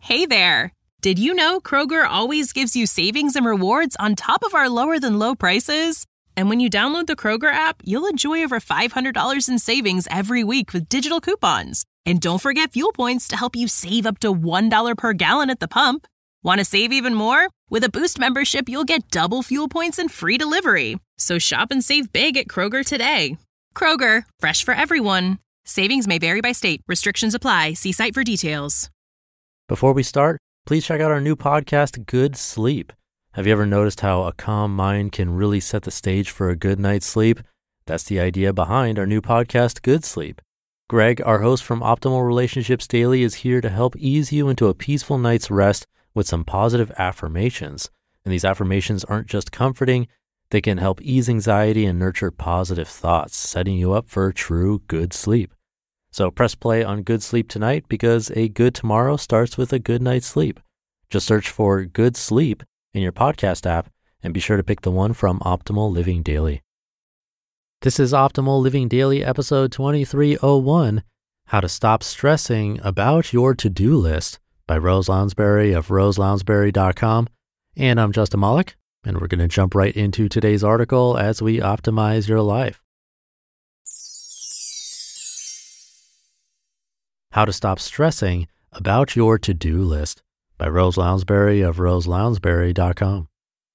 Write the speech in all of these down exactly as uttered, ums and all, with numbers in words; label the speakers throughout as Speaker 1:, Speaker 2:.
Speaker 1: Hey there! Did you know Kroger always gives you savings and rewards on top of our lower-than-low prices? And when you download the Kroger app, you'll enjoy over five hundred dollars in savings every week with digital coupons. And don't forget fuel points to help you save up to one dollar per gallon at the pump. Want to save even more? With a Boost membership, you'll get double fuel points and free delivery. So shop and save big at Kroger today. Kroger, fresh for everyone. Savings may vary by state. Restrictions apply. See site for details.
Speaker 2: Before we start, please check out our new podcast, Good Sleep. Have you ever noticed how a calm mind can really set the stage for a good night's sleep? That's the idea behind our new podcast, Good Sleep. Greg, our host from Optimal Relationships Daily, is here to help ease you into a peaceful night's rest with some positive affirmations. And these affirmations aren't just comforting, they can help ease anxiety and nurture positive thoughts, setting you up for true good sleep. So press play on Good Sleep tonight because a good tomorrow starts with a good night's sleep. Just search for Good Sleep in your podcast app and be sure to pick the one from Optimal Living Daily. This is Optimal Living Daily episode twenty-three oh one, How to Stop Stressing About Your To-Do List by Rose Lounsbury of rose lounsbury dot com. And I'm Justin Malik, and we're going to jump right into today's article as we optimize your life. How to Stop Stressing About Your To-Do List by Rose Lounsbury of rose lounsbury dot com.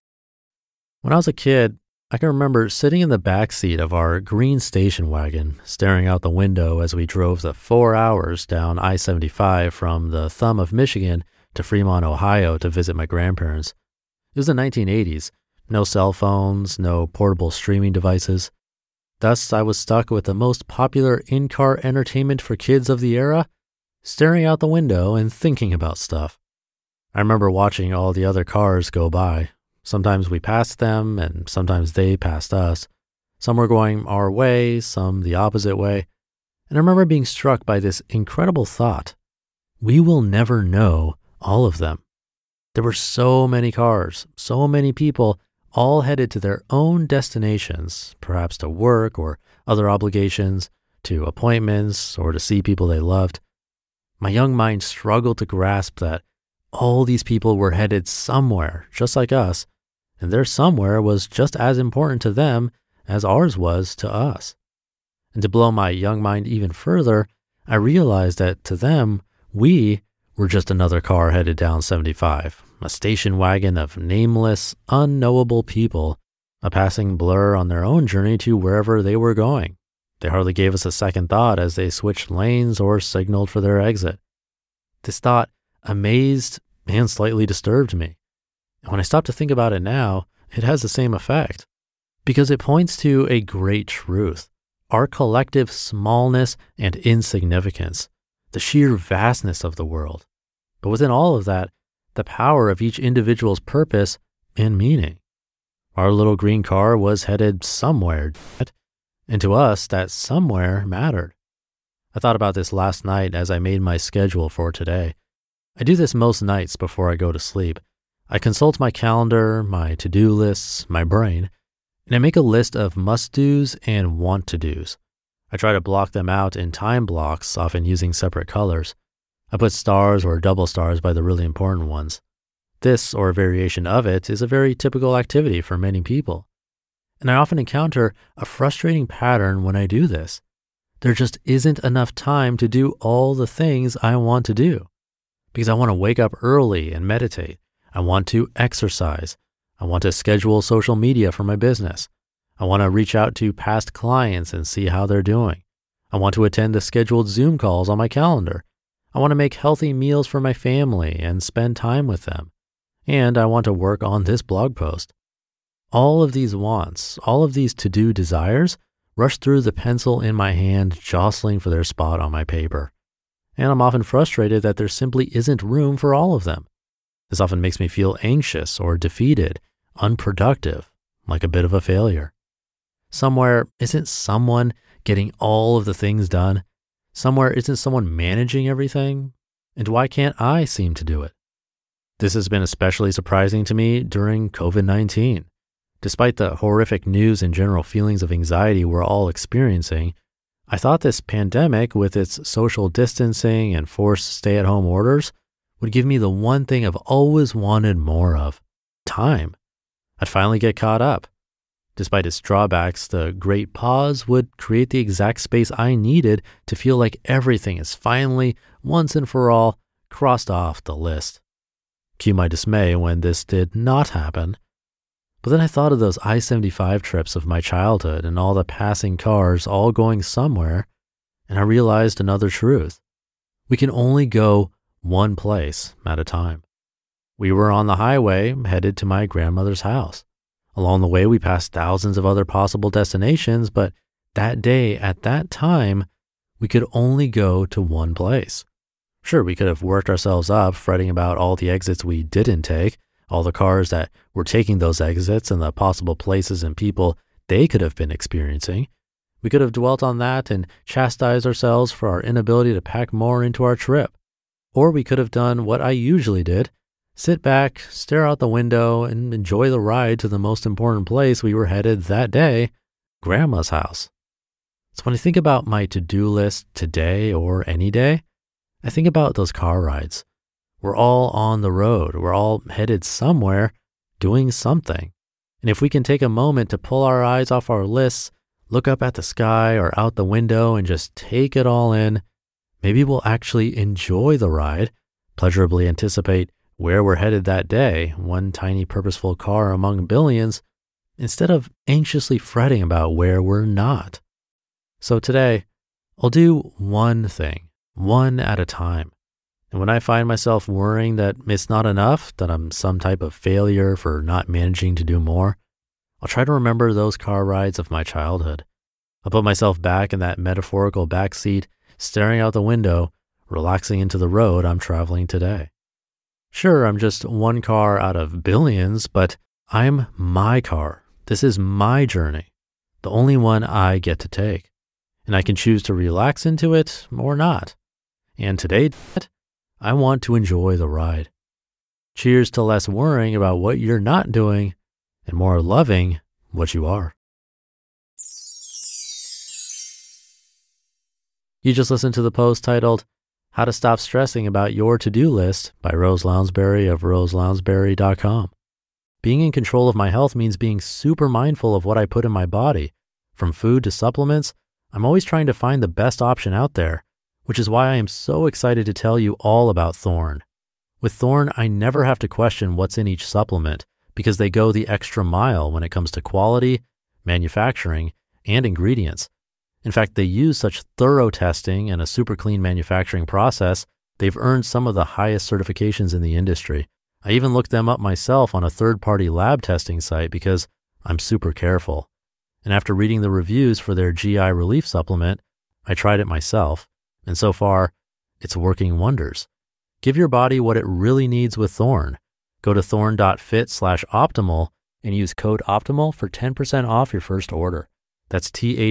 Speaker 2: When I was a kid, I can remember sitting in the back seat of our green station wagon, staring out the window as we drove the four hours down I seventy-five from the thumb of Michigan to Fremont, Ohio to visit my grandparents. It was the nineteen eighties, no cell phones, no portable streaming devices. Thus, I was stuck with the most popular in-car entertainment for kids of the era, staring out the window and thinking about stuff. I remember watching all the other cars go by. Sometimes we passed them, and sometimes they passed us. Some were going our way, some the opposite way. And I remember being struck by this incredible thought. We will never know all of them. There were so many cars, so many people, all headed to their own destinations, perhaps to work or other obligations, to appointments, or to see people they loved. My young mind struggled to grasp that all these people were headed somewhere, just like us, and their somewhere was just as important to them as ours was to us. And to blow my young mind even further, I realized that to them, we were just another car headed down seventy-five, a station wagon of nameless, unknowable people, a passing blur on their own journey to wherever they were going. They hardly gave us a second thought as they switched lanes or signaled for their exit. This thought amazed and slightly disturbed me. And when I stop to think about it now, it has the same effect, because it points to a great truth, our collective smallness and insignificance, the sheer vastness of the world. But within all of that, the power of each individual's purpose and meaning. Our little green car was headed somewhere, and to us, that somewhere mattered. I thought about this last night as I made my schedule for today. I do this most nights before I go to sleep. I consult my calendar, my to-do lists, my brain, and I make a list of must-dos and want-to-dos. I try to block them out in time blocks, often using separate colors. I put stars or double stars by the really important ones. This, or a variation of it, is a very typical activity for many people. And I often encounter a frustrating pattern when I do this. There just isn't enough time to do all the things I want to do. Because I want to wake up early and meditate. I want to exercise. I want to schedule social media for my business. I want to reach out to past clients and see how they're doing. I want to attend the scheduled Zoom calls on my calendar. I want to make healthy meals for my family and spend time with them. And I want to work on this blog post. All of these wants, all of these to-do desires rush through the pencil in my hand, jostling for their spot on my paper. And I'm often frustrated that there simply isn't room for all of them. This often makes me feel anxious or defeated, unproductive, like a bit of a failure. Somewhere, isn't someone getting all of the things done? Somewhere, isn't someone managing everything? And why can't I seem to do it? This has been especially surprising to me during covid nineteen. Despite the horrific news and general feelings of anxiety we're all experiencing, I thought this pandemic, with its social distancing and forced stay-at-home orders, would give me the one thing I've always wanted more of: time. I'd finally get caught up. Despite its drawbacks, the great pause would create the exact space I needed to feel like everything is finally, once and for all, crossed off the list. Cue my dismay when this did not happen. But then I thought of those I seventy-five trips of my childhood and all the passing cars all going somewhere, and I realized another truth. We can only go one place at a time. We were on the highway headed to my grandmother's house. Along the way, we passed thousands of other possible destinations, but that day, at that time, we could only go to one place. Sure, we could have worked ourselves up, fretting about all the exits we didn't take, all the cars that were taking those exits and the possible places and people they could have been experiencing. We could have dwelt on that and chastised ourselves for our inability to pack more into our trip. Or we could have done what I usually did: sit back, stare out the window, and enjoy the ride to the most important place we were headed that day, Grandma's house. So when I think about my to-do list today or any day, I think about those car rides. We're all on the road. We're all headed somewhere, doing something. And if we can take a moment to pull our eyes off our lists, look up at the sky or out the window and just take it all in, maybe we'll actually enjoy the ride, pleasurably anticipate where we're headed that day, one tiny purposeful car among billions, instead of anxiously fretting about where we're not. So today, I'll do one thing, one at a time. And when I find myself worrying that it's not enough, that I'm some type of failure for not managing to do more, I'll try to remember those car rides of my childhood. I'll put myself back in that metaphorical backseat, staring out the window, relaxing into the road I'm traveling today. Sure, I'm just one car out of billions, but I'm my car. This is my journey, the only one I get to take. And I can choose to relax into it or not. And today, I want to enjoy the ride. Cheers to less worrying about what you're not doing and more loving what you are. You just listened to the post titled, How to Stop Stressing About Your To-Do List by Rose Lounsbury of rose lounsbury dot com. Being in control of my health means being super mindful of what I put in my body. From food to supplements, I'm always trying to find the best option out there, which is why I am so excited to tell you all about Thorne. With Thorne, I never have to question what's in each supplement because they go the extra mile when it comes to quality, manufacturing, and ingredients. In fact, they use such thorough testing and a super clean manufacturing process, they've earned some of the highest certifications in the industry. I even looked them up myself on a third-party lab testing site because I'm super careful. And after reading the reviews for their G I relief supplement, I tried it myself. And so far, it's working wonders. Give your body what it really needs with Thorne. Go to thorne.fit slash optimal and use code OPTIMAL for ten percent off your first order. That's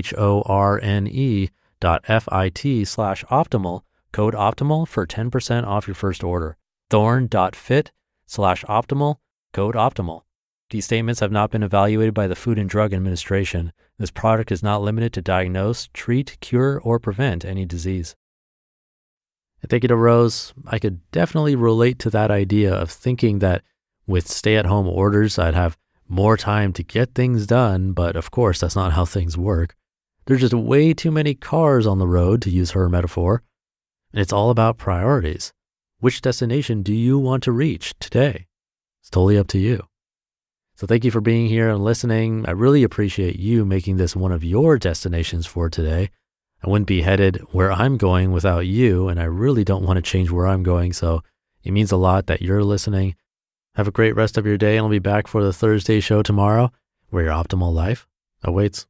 Speaker 2: T-H-O-R-N-E dot F-I-T slash optimal, code OPTIMAL for ten percent off your first order. Thorne.fit slash optimal, code OPTIMAL. These statements have not been evaluated by the Food and Drug Administration. This product is not limited to diagnose, treat, cure, or prevent any disease. And thank you to Rose. I could definitely relate to that idea of thinking that with stay-at-home orders, I'd have more time to get things done, but of course, that's not how things work. There's just way too many cars on the road, to use her metaphor, and it's all about priorities. Which destination do you want to reach today? It's totally up to you. So thank you for being here and listening. I really appreciate you making this one of your destinations for today. I wouldn't be headed where I'm going without you, and I really don't want to change where I'm going, so it means a lot that you're listening. Have a great rest of your day, and I'll be back for the Thursday show tomorrow, where your optimal life awaits.